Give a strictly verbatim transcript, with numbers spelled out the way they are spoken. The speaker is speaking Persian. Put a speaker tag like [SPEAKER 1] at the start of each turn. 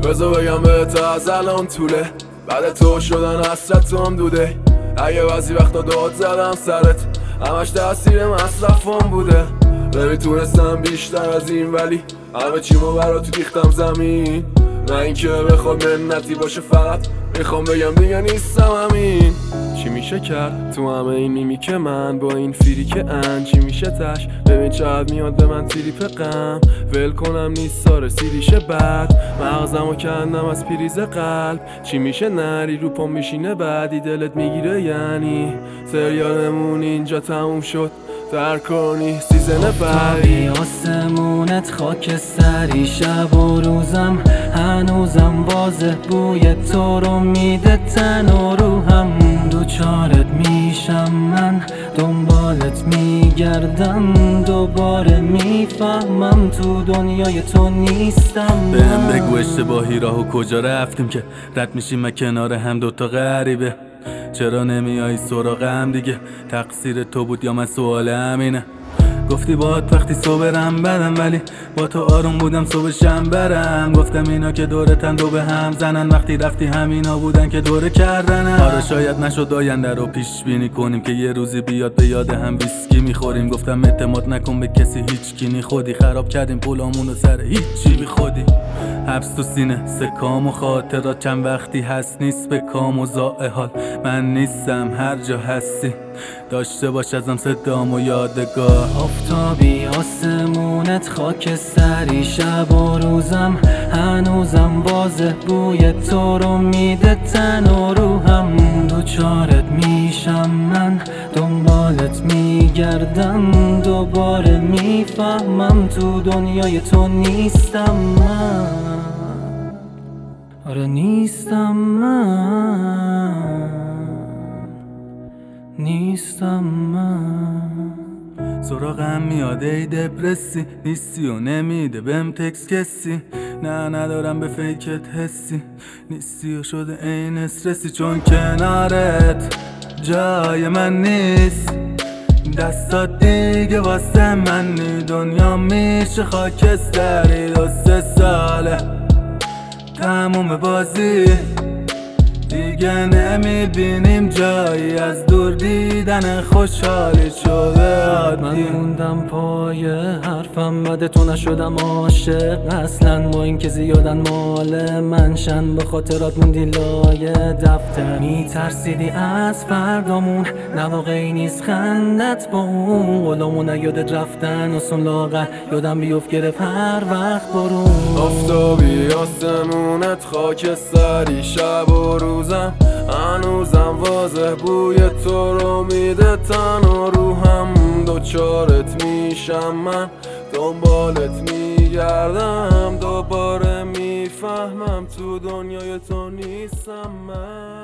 [SPEAKER 1] بذار بگم بهت از الان طوله، بعد تو شدن حسرت تو هم دوده. اگه بعضی وقتا داد زدم سرت، همش تاثیر مصرفم بوده. نمیتونستم بیشتر از این، ولی همه چیمو برات ریختم زمین. نه اینکه بخواد منتی باشه، فقط میخوام بگم دیگه نیستم همین. چی میشه کرد تو همه این میمی که من با این فیری که ان؟ چی میشه تش؟ ببین چقدر میاد به من تریپ غم. ول کنم نیستا رسیدیشه بعد، مغزمو کندم از پریز قلب. چی میشه نری رو پام میشینه بعدی دلت میگیره، یعنی سریالمون اینجا تموم شد، در کنی سیزن بعدی.
[SPEAKER 2] آسمونت خاک سری، شب و روزم هنوزم واضح بوی تو رو میده تن و روحم. دوچارت میشم من، دنبالت میگردم، دوباره میفهمم تو دنیای تو نیستم.
[SPEAKER 3] بهم بگو اشتباهی راهو کجا رفتیم که رد میشیم کنار هم دوتا غریبه؟ چرا نمیای سراغم دیگه؟ تقصیر تو بود یا من؟ سوال همینه. گفتی باهات وقتی صبحم بدم، ولی با تو آروم بودم صبحشم برم. گفتم اینا که دورتن دو به هم زنن، وقتی رفتی همینا بودن که دوره کردنم. آره شاید نشد آینده رو پیش بینی کنیم، که یه روزی بیاد به یاد هم ویسکی میخوریم. گفتم اعتماد نکن به کسی هیچ کینی، خودی خراب کردیم پولامونو سر هیچی بی خودی. حبس تو سینه سکام و خاطرات، چند وقتی هست نیست به کام و ضائع حال. من نیستم هر جا هستی، داشته باش ازم صدام و یادگار.
[SPEAKER 2] آفتابی آسمونت خاک سری، شب و روزم هنوزم واضح بوی تو رو میده تن و روحم. دوچارت میشم من، دنبالت میگردم، دوباره میفهمم تو دنیای تو نیستم من. آره نیستم من، نیستم من.
[SPEAKER 3] سراغم میاد ای دپرسی، نیستی و نمیده بهم تکس کسی. نه ندارم به فیکت حسی، نیستی و شده این استرسی. چون کنارت جای من نیست، دستات دیگه واسه من نی. دنیا میشه خاکستری، دو سه ساله تموم بازی، دیگه نمیبینیم جایی از دور دیدن خوشحالی شده عادی.
[SPEAKER 2] من موندم پای حرفم، بعد تو نشدم عاشق اصلا. با اینکه زیادن مال منشن، به خاطرات موندی لای دفتر. میترسیدی از فردامون، نه واقعی نیست خندت با اون. قولامون یادت رفتن اصلا لاغر، یادم بیفت گرفت هر وقت برون.
[SPEAKER 1] آفتابی آسمونت خاک سری، شب و روزم هنوزم واضح بوی تو رو میده تن و روحم. دوچارت میشم من، دنبالت میگردم، دوباره میفهمم تو دنیای تو نیستم من.